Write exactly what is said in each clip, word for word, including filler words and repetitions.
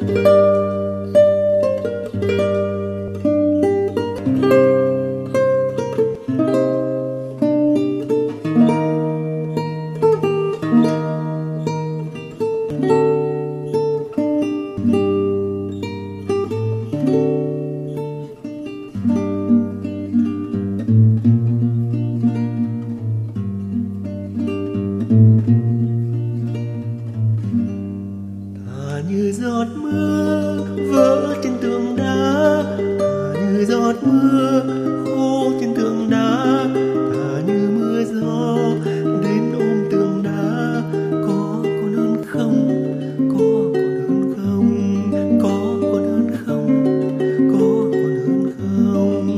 Như giọt mưa vỡ trên tường đá, thả như giọt mưa khô trên tường đá, thả như mưa gió đến ôm tường đá. Có còn hơn không? Có còn hơn không? Có còn hơn không? Có còn hơn không?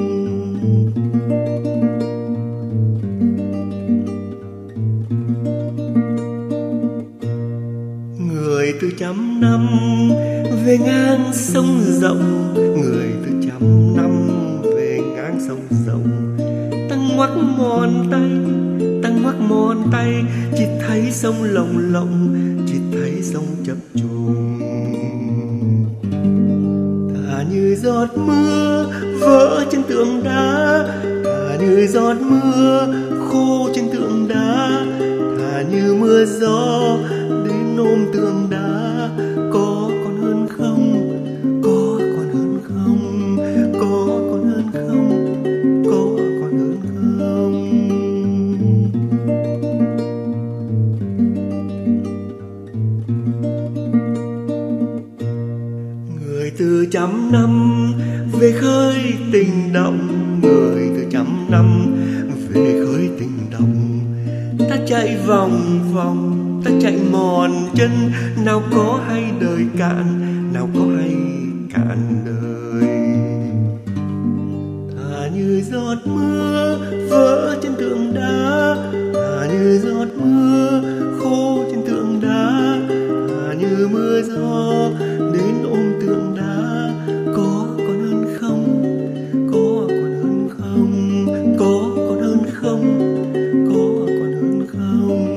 Người từ trăm năm về ngang sông rộng, người từ trăm năm về ngang sông rộng. Ta ngoắc mòn tay, ta ngoắc mòn tay, chỉ thấy sông lồng lộng, chỉ thấy sông chập trùng. Thả như giọt mưa vỡ trên tường đá, thả như giọt mưa khô trên tường đá, thả như mưa gió đến ôm tường đá. Có còn hơn không? Có còn hơn không? Có còn hơn không? Có còn hơn không? Người từ trăm năm về khơi tình động, người từ trăm năm về khơi tình động. Ta chạy vòng vòng, ta chạy mòn chân, nào có hay đời cạn, nào có hay cạn đời. Thả như giọt mưa vỡ trên tường đá, thả như giọt mưa khô trên tường đá, thả như mưa gió đến ôm tường đá. Có còn hơn không? Có còn hơn không? Có còn hơn không? Có còn hơn không?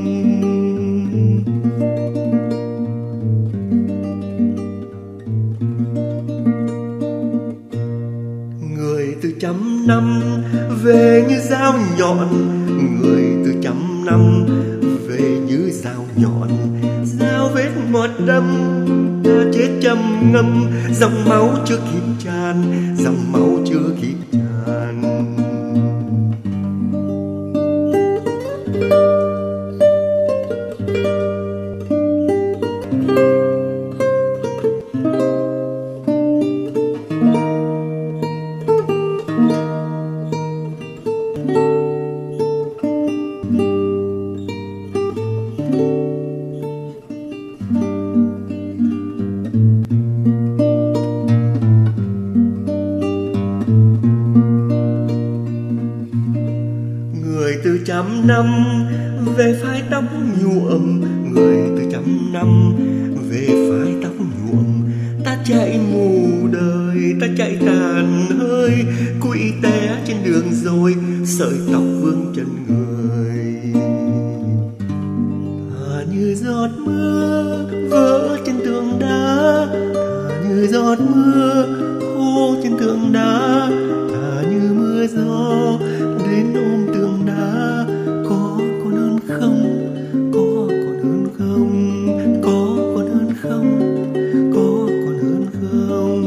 Người từ trăm năm về như dao nhọn, người từ trăm năm về như dao nhọn. Dao vết ngọt đâm, ta chết trầm ngâm, dòng máu chưa kịp tràn, dòng máu chưa kịp tràn. Người từ trăm năm về phái tóc nhuộm, người từ trăm năm về phái tóc nhuộm. Ta chạy mù đời, ta chạy tàn hơi, quỵ té trên đường rồi sợi tóc vương chân người. Thả như giọt mưa vỡ trên tường đá, thả như giọt mưa khô trên tường đá, thả như mưa gió đến ôm tường đá. Có còn hơn không? Có còn hơn không? Có còn hơn không? Có còn hơn không?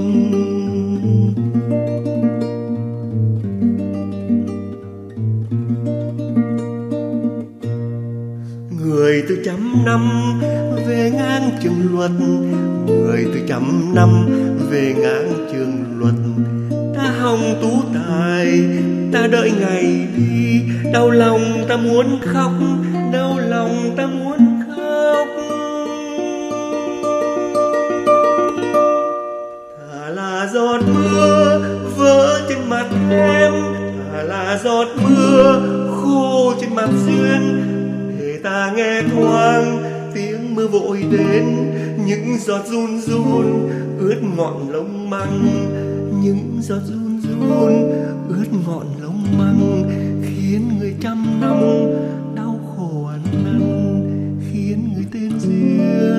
Người từ trăm năm về ngang trường luật, người từ trăm năm về ngang trường luật. Ta hòng tú tài, ta đợi ngày đi, đau lòng ta muốn khóc, đau lòng ta muốn khóc. Thà là giọt mưa vỡ trên mặt em, thà là giọt mưa khô trên mặt duyên, để ta nghe thoáng tiếng mưa vội đến, những giọt run run ướt ngọn lông măng, những giọt run run ướt ngọn lông măng, khiến người trăm năm đau khổ ăn năn, khiến người tên duyên